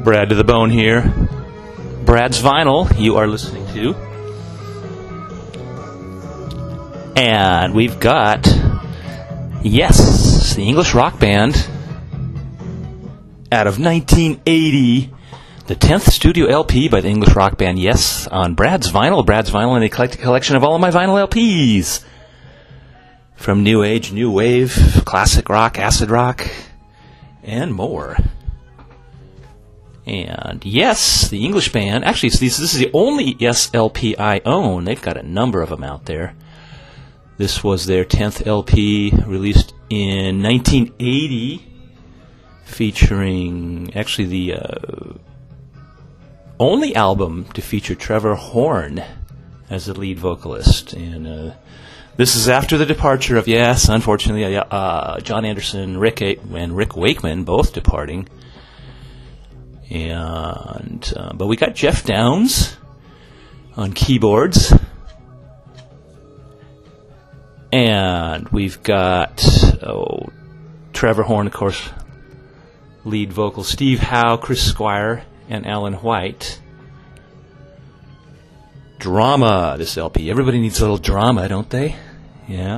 Brad to the Bone here. Brad's Vinyl, you are listening to. And we've got, yes, the English rock band out of 1980, the 10th studio LP by the English rock band Yes on Brad's Vinyl. Brad's Vinyl, an eclectic collection of all of my vinyl LPs. From new age, new wave, classic rock, acid rock, and more. And Yes, the English band, actually this is the only Yes LP I own. They've got a number of them out there. This was their 10th LP, released in 1980, featuring actually the only album to feature Trevor Horn as the lead vocalist. And this is after the departure of Yes, unfortunately, John Anderson, and Rick Wakeman both departing. And but we got Jeff Downs on keyboards, and we've got Trevor Horn, of course, lead vocal, Steve Howe, Chris Squire, and Alan White. Drama, this LP. Everybody needs a little drama, don't they? Yeah.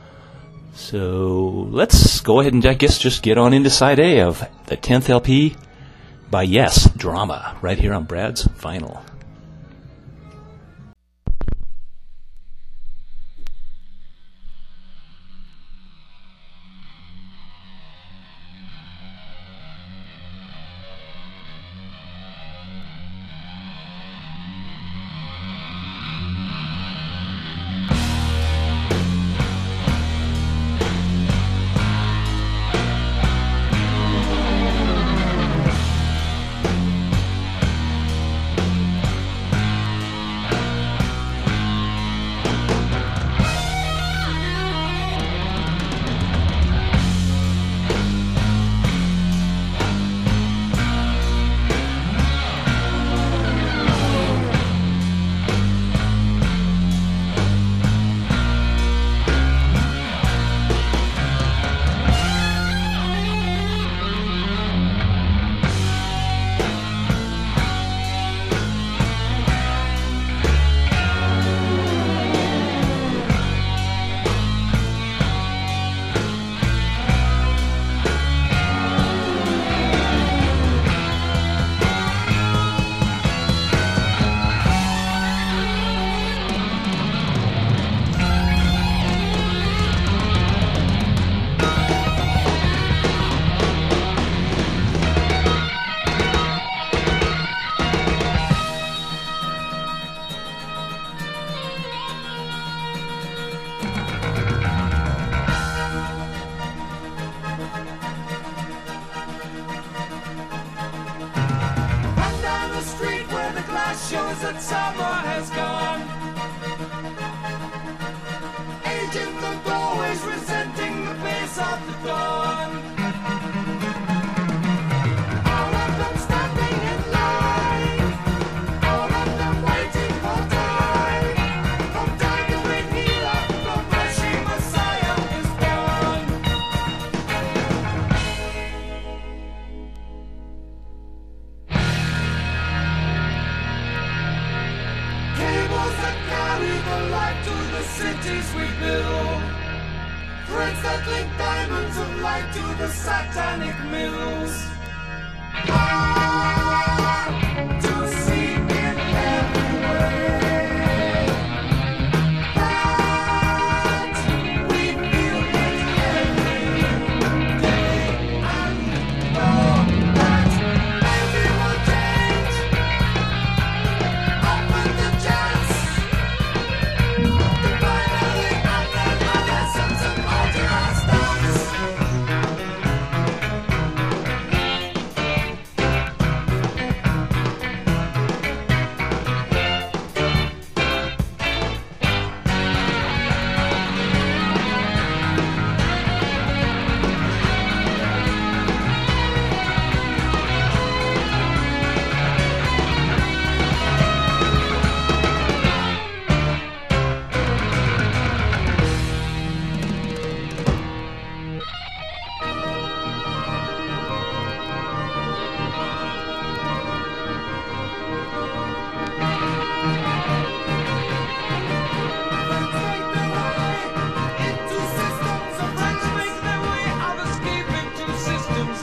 So let's go ahead and I guess just get on into side A of the 10th LP by Yes, Drama, right here on Brad's Vinyl.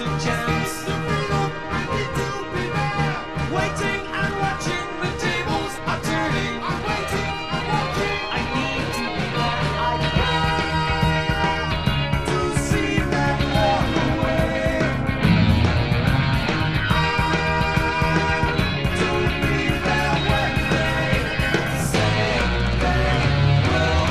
a chance. Waiting and watching, the tables are turning. I'm waiting and watching. I need to be there. I got to see them walk away. To be there when they say they will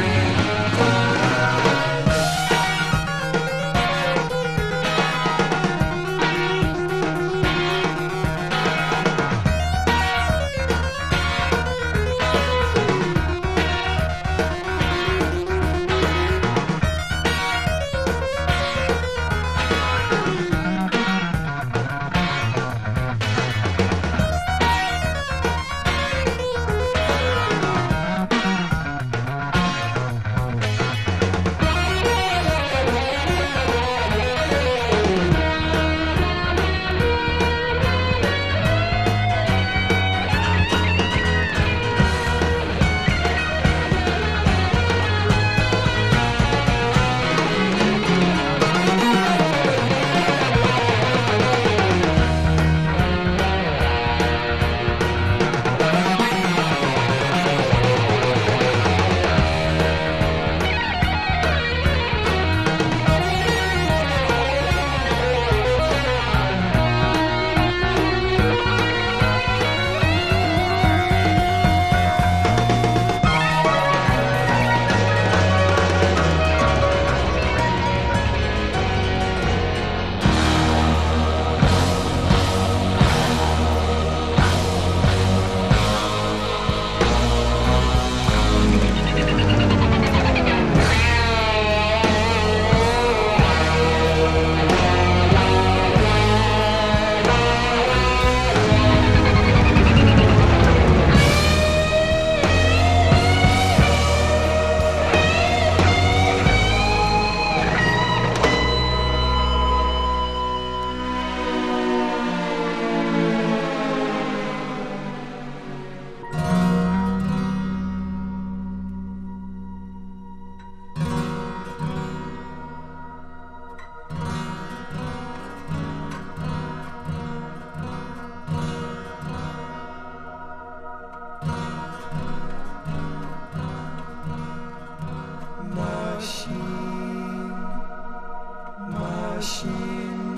Machine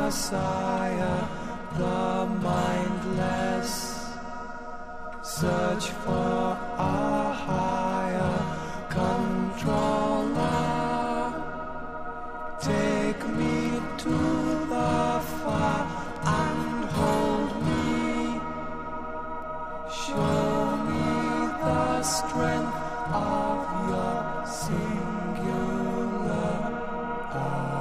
Messiah, the mindless search for a higher controller. Take me to the far and hold me. Show me the strength of your singular eye.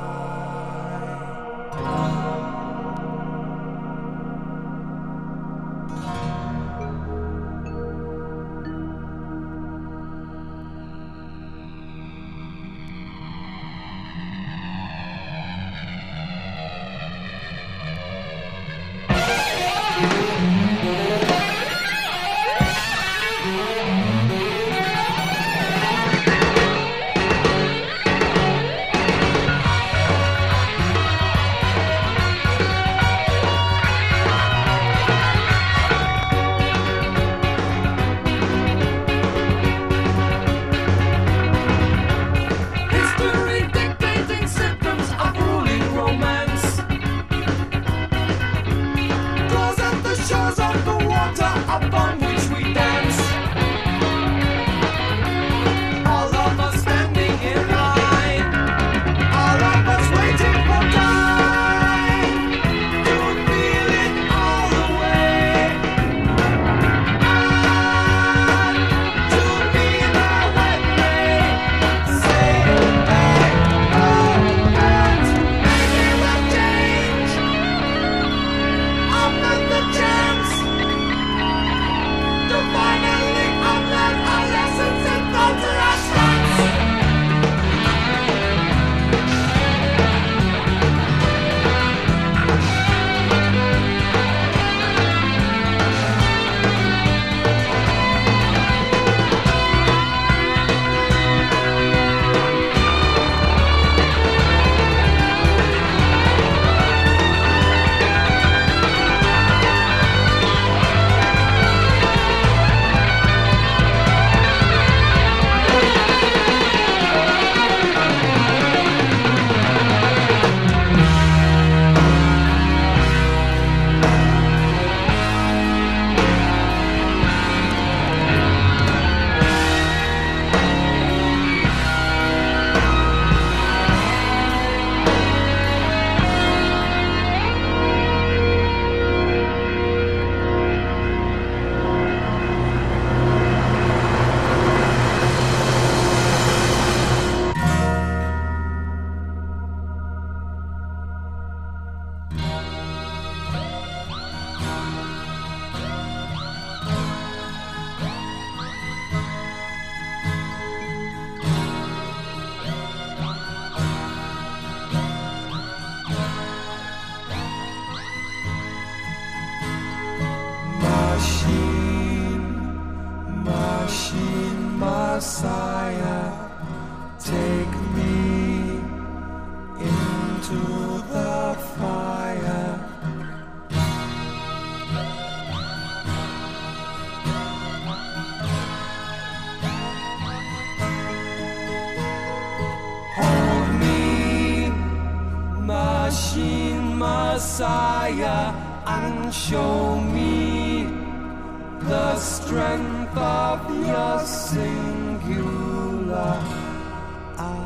machine messiah and show me the strength of your singular eye.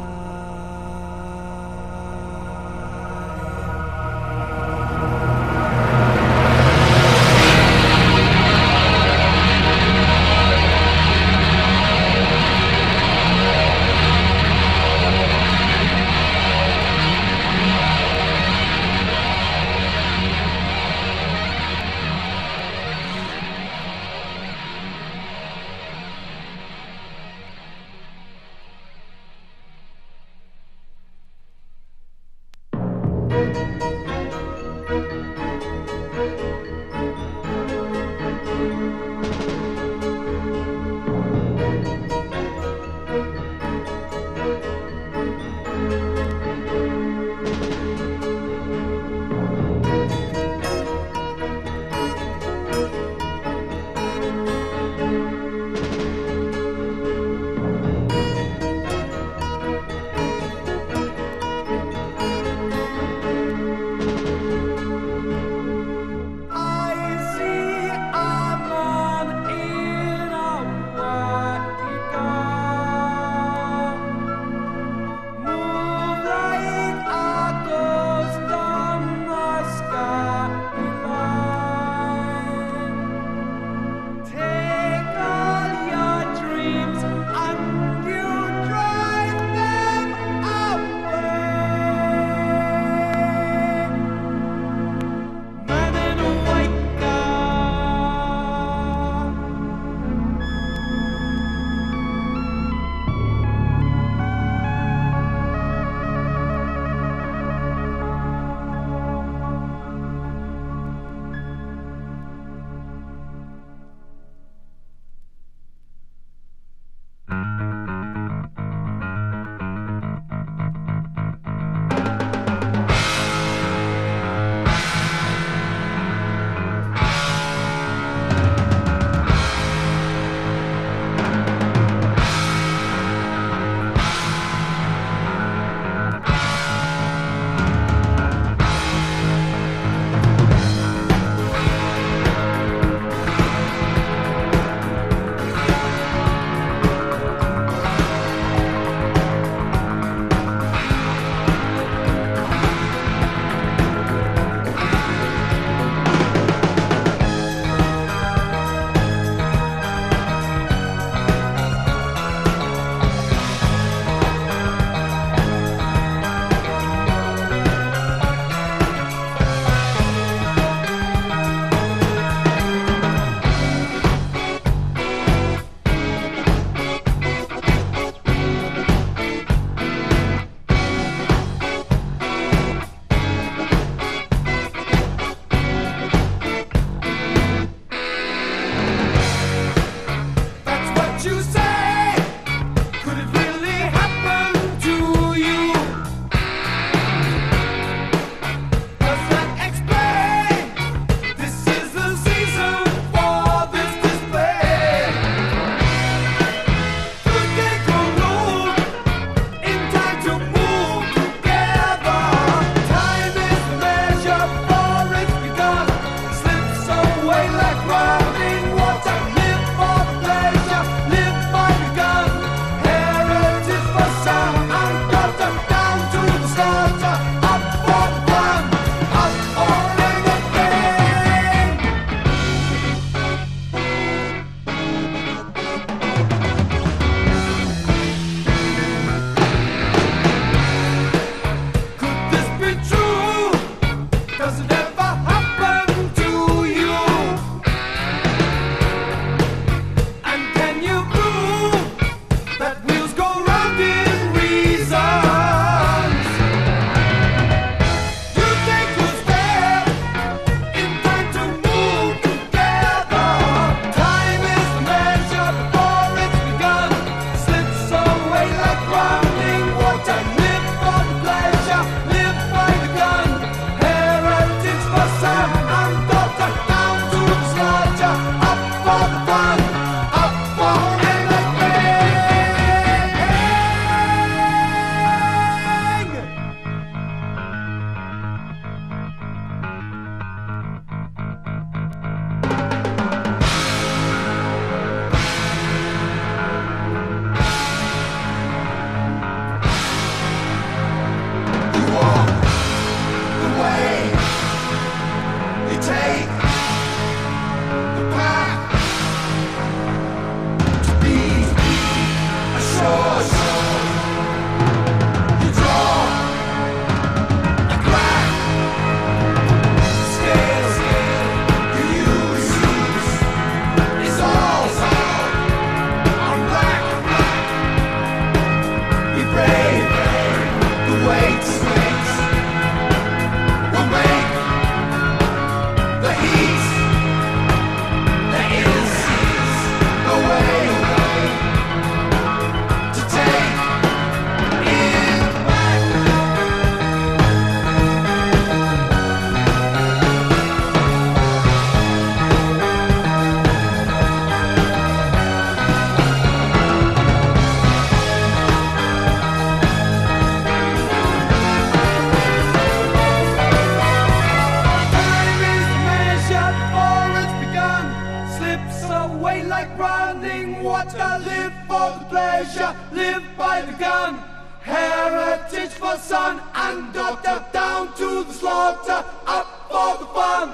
Asia live by the gun. Heritage for son and daughter, down to the slaughter. Up for the fun,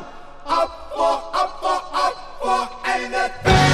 up for anything.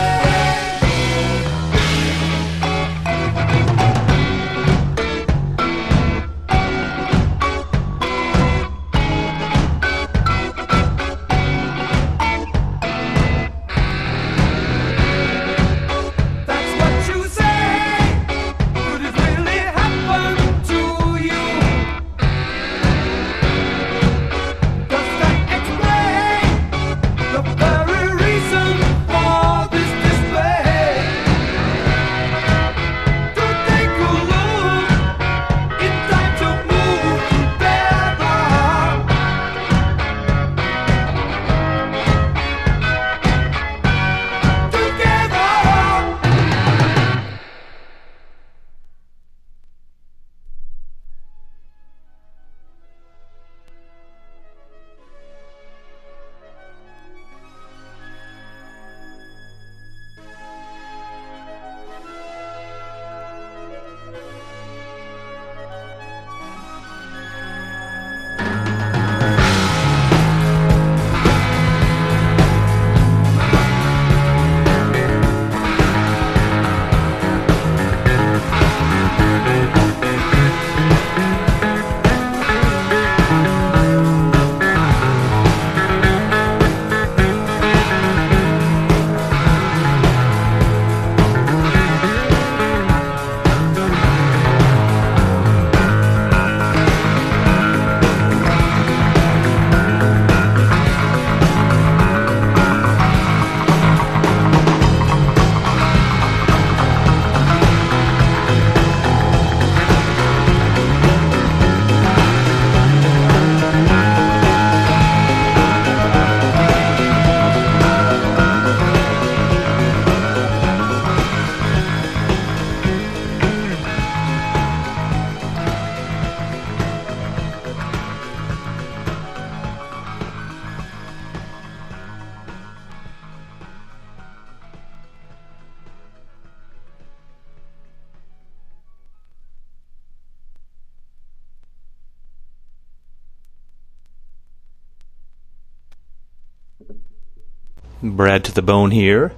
Brad to the bone here.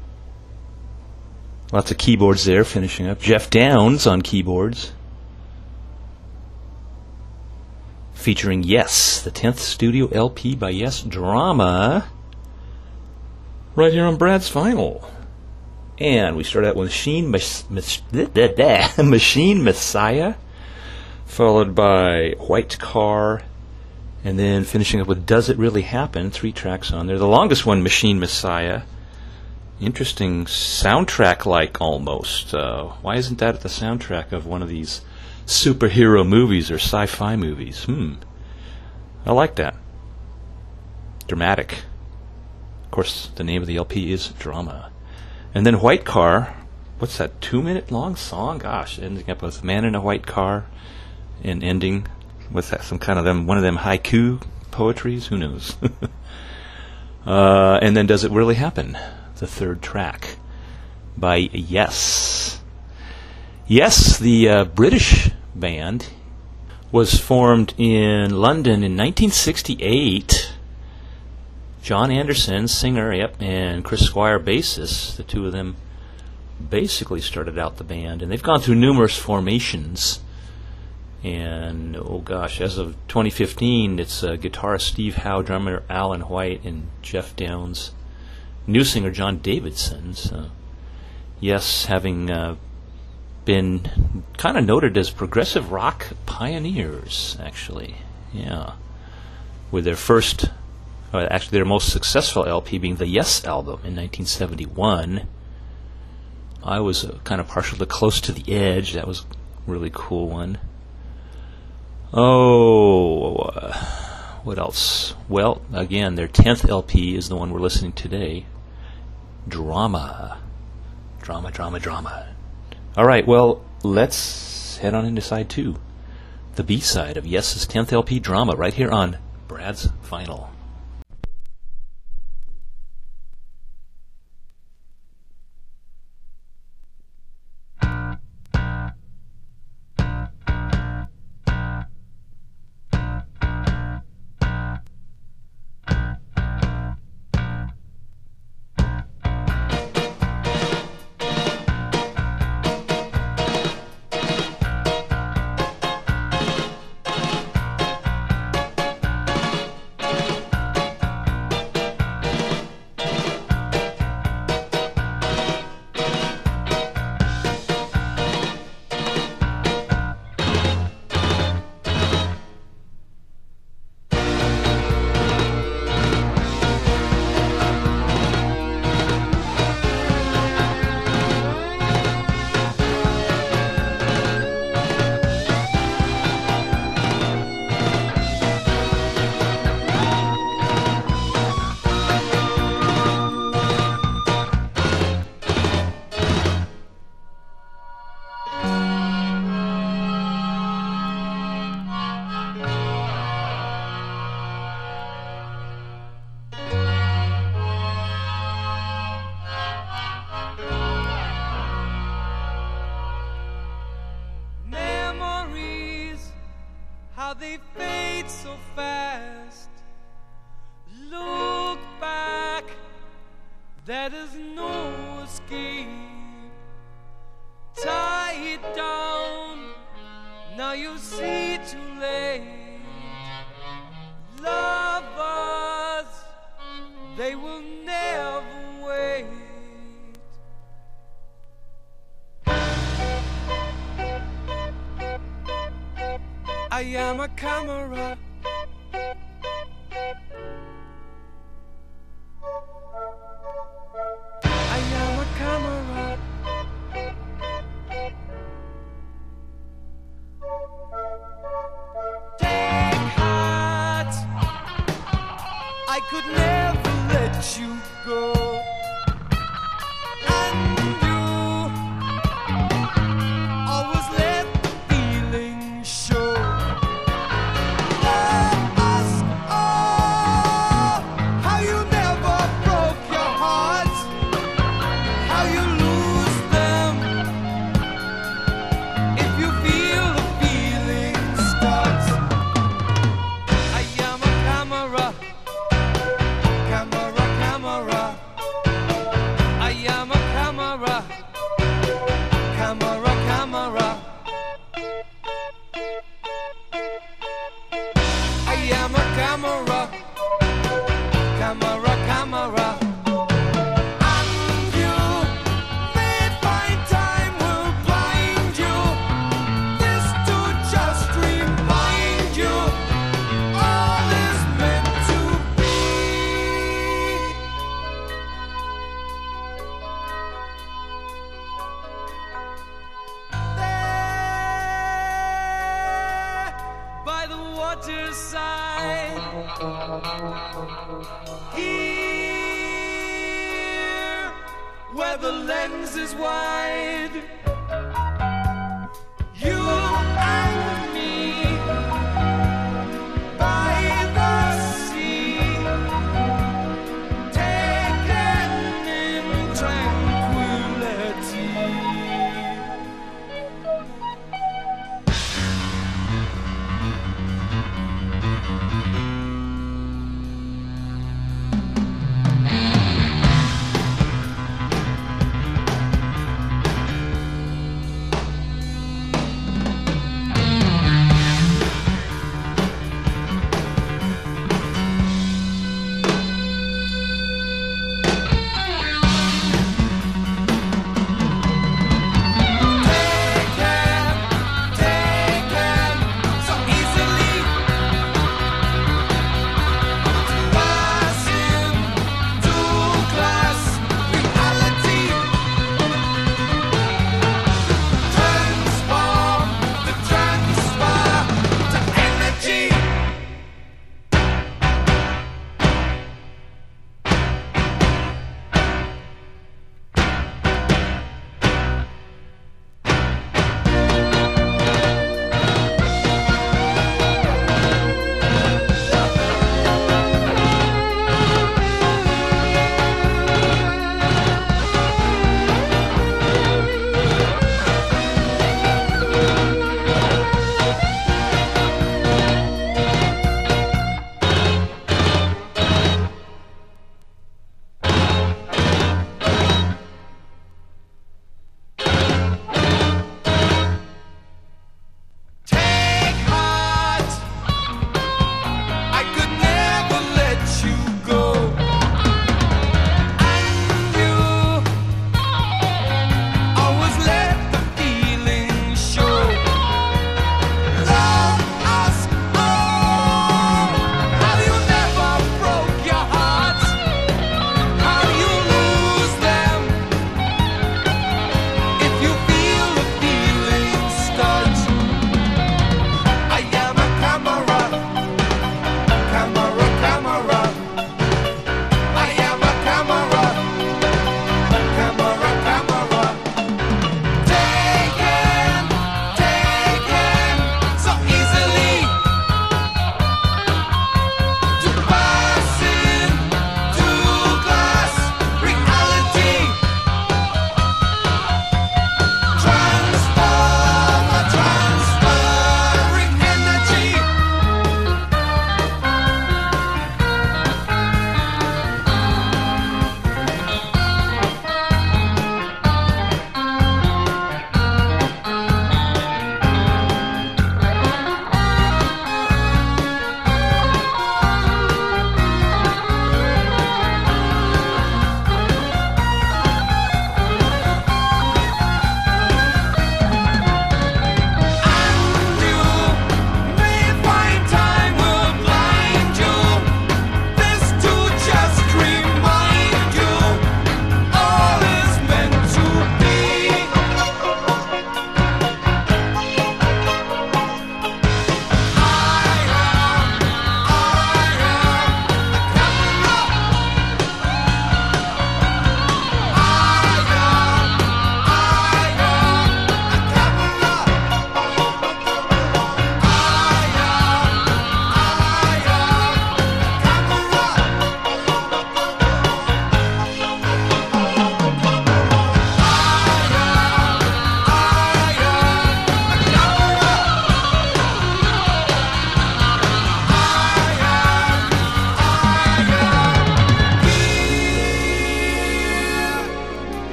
Lots of keyboards there finishing up. Jeff Downs on keyboards. Featuring Yes, the 10th studio LP by Yes Drama. Right here on Brad's Vinyl. And we start out with Machine Messiah, followed by White Car, and then finishing up with Does It Really Happen? 3 tracks on there. The longest one, Machine Messiah. Interesting soundtrack-like almost. Why isn't that at the soundtrack of one of these superhero movies or sci-fi movies? I like that. Dramatic. Of course, the name of the LP is Drama. And then White Car. What's that, 2-minute long song? Gosh, ending up with Man in a White Car and ending with that, some kind of one of them haiku poetries? Who knows? And then Does It Really Happen? The 3rd track by Yes. Yes, the British band, was formed in London in 1968. John Anderson, singer, and Chris Squire, bassist. The two of them basically started out the band, and they've gone through numerous formations. And, oh gosh, as of 2015, it's guitarist Steve Howe, drummer Alan White, and Jeff Downs. New singer John Davidson. So, Yes, having been kind of noted as progressive rock pioneers, actually. Yeah. With their first, actually their most successful LP being the Yes album in 1971. I was kind of partial to Close to the Edge. That was a really cool one. Oh, what else? Well, again, their 10th LP is the one we're listening to today. Drama. Drama. All right, well, let's head on into side 2. The B-side of Yes's 10th LP, Drama, right here on Brad's Vinyl. There is no escape. Tie it down, now you see too late. Lovers, they will never wait. I am a camera. I am a camera. Take heart, I could never let you go. And you always let the feeling show. Love us all, how you never broke your heart, how you lose them if you feel the feeling starts. I am a camera, camera, camera. I am a camera, camera, camera. I am a camera, camera, camera. And you may find time will blind you. This to just remind you all is meant to be. There, by the waterside, here, where the lens is wide, you and me, by the sea, taken in tranquility.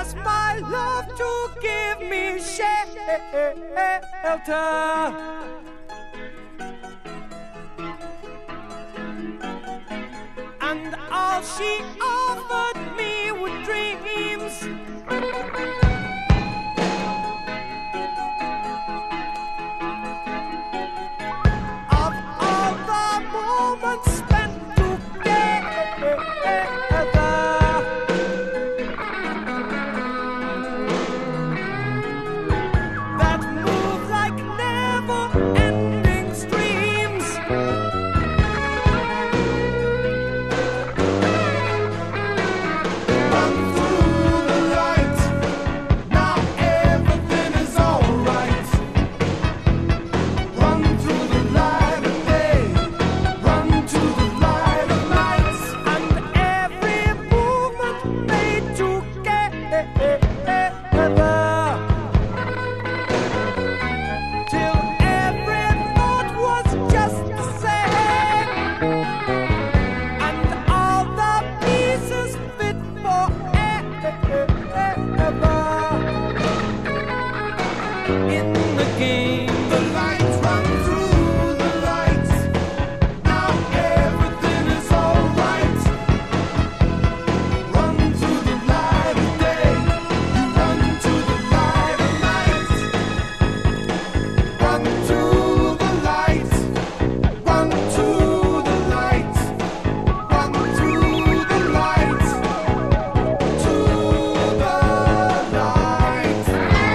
ask my love to give me shelter, and all she offered me were dreams. Of all the moments spent together, that move like never-ending streams. Run through the light, now everything is alright. Run through the light of day, run to the light of night, and every movement made together, till every thought was just the same, and all the pieces fit forever in the game. The lights run through the lights, now everything is alright. Run to the light of day, you run to the light of night. Run to the light, run to the light, run to the light, to the light.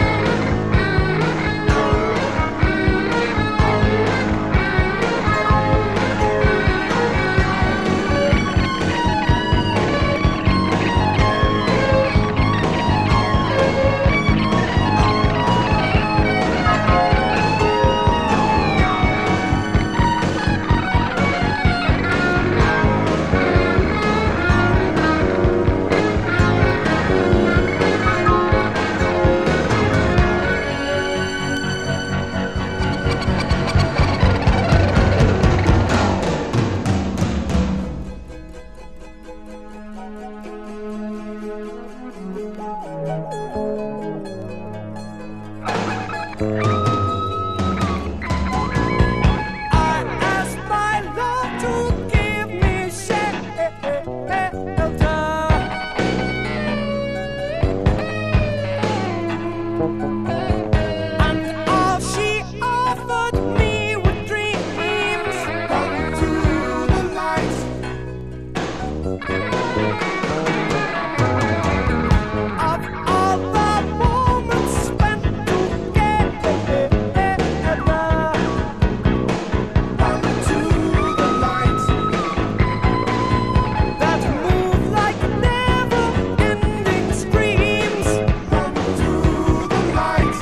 I asked my love to give me shelter, and all she offered me were dreams. Run to the light, of all the moments spent together. Run to the light, that move like never-ending streams. Run to the light,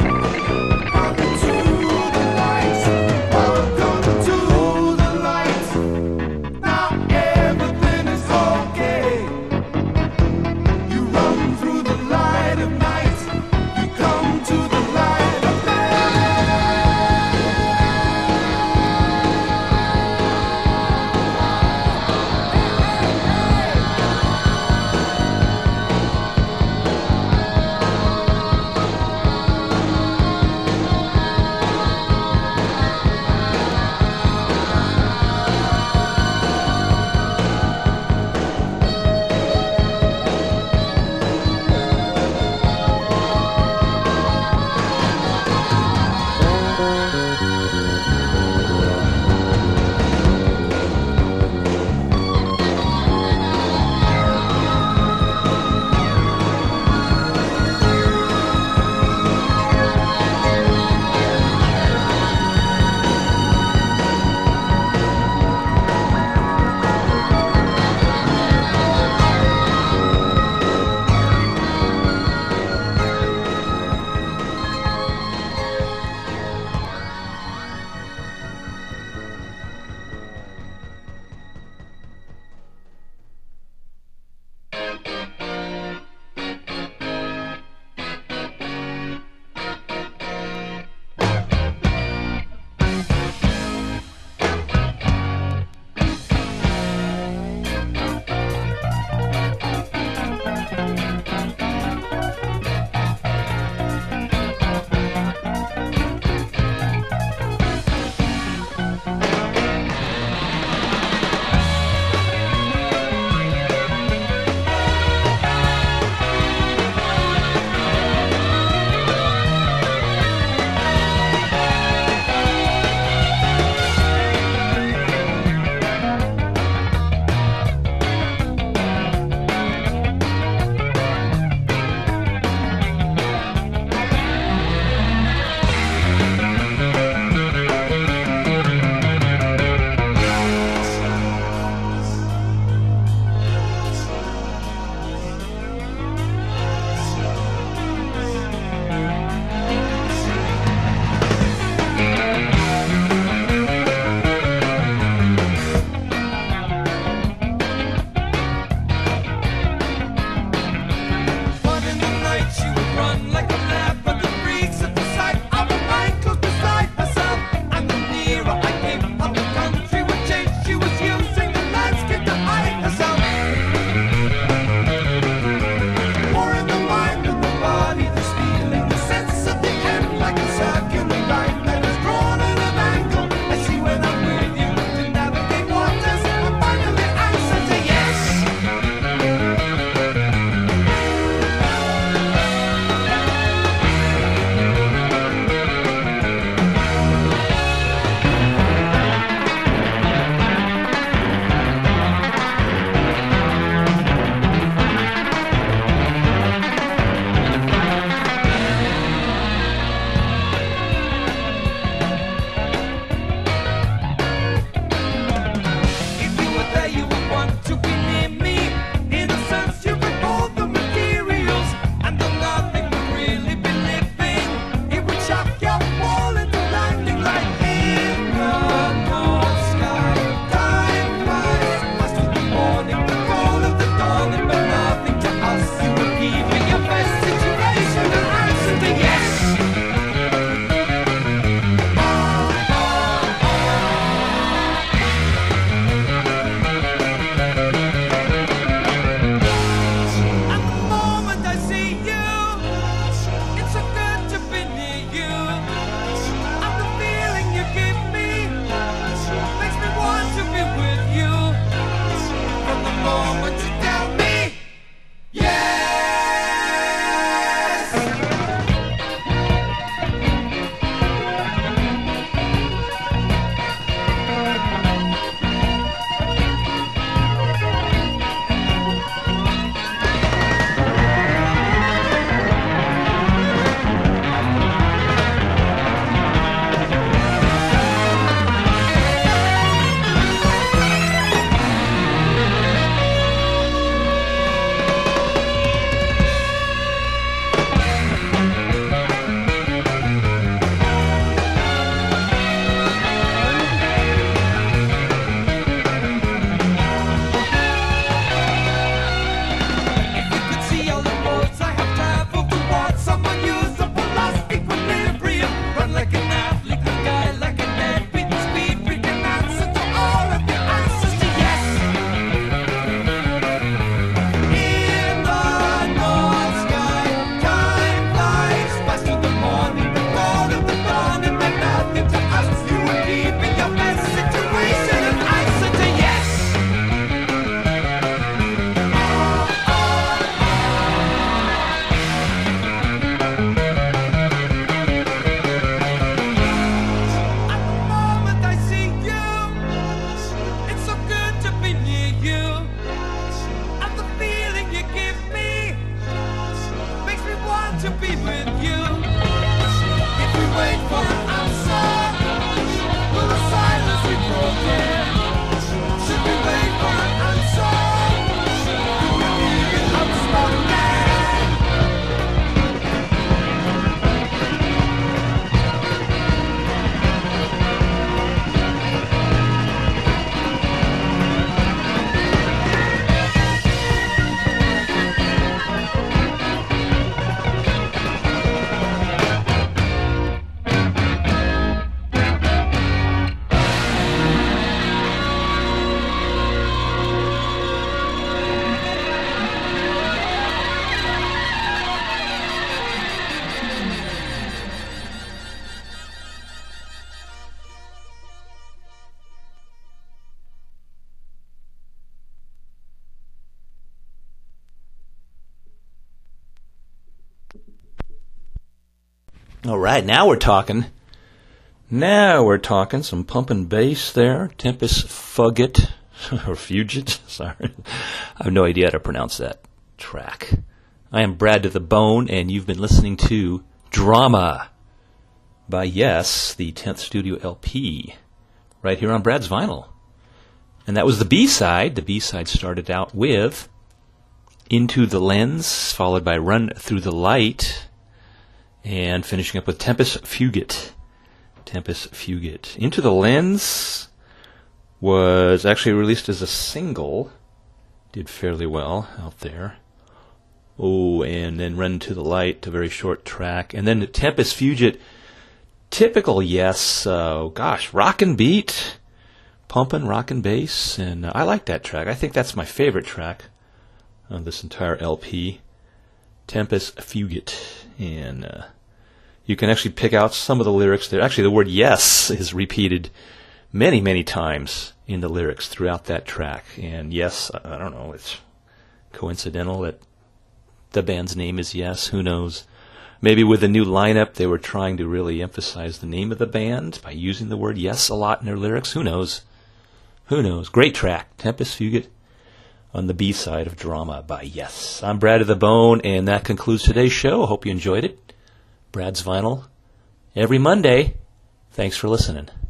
be with you. If we wait for an answer, will the silence be broken? Should we wait for an answer? Could we leave it outspoken? All right, now we're talking. Now we're talking some pumping bass there. Tempus Fugit, or Fugit, sorry. I have no idea how to pronounce that track. I am Brad to the Bone, and you've been listening to Drama by Yes, the 10th studio LP, right here on Brad's Vinyl. And that was the B-side. The B-side started out with Into the Lens, followed by Run Through the Light, and finishing up with Tempus Fugit. Tempus Fugit. Into the Lens was actually released as a single. Did fairly well out there. Oh, and then Run to the Light, a very short track. And then Tempus Fugit, typical Yes, rockin' beat, pumping, rockin' bass. And I like that track. I think that's my favorite track on this entire LP. Tempus Fugit. And you can actually pick out some of the lyrics there. Actually, the word yes is repeated many, many times in the lyrics throughout that track. And yes, I don't know, it's coincidental that the band's name is Yes. Who knows? Maybe with the new lineup, they were trying to really emphasize the name of the band by using the word yes a lot in their lyrics. Who knows? Who knows? Great track. Tempus Fugit on the B-side of Drama by Yes. I'm Brad of the Bone, and that concludes today's show. I hope you enjoyed it. Brad's Vinyl every Monday. Thanks for listening.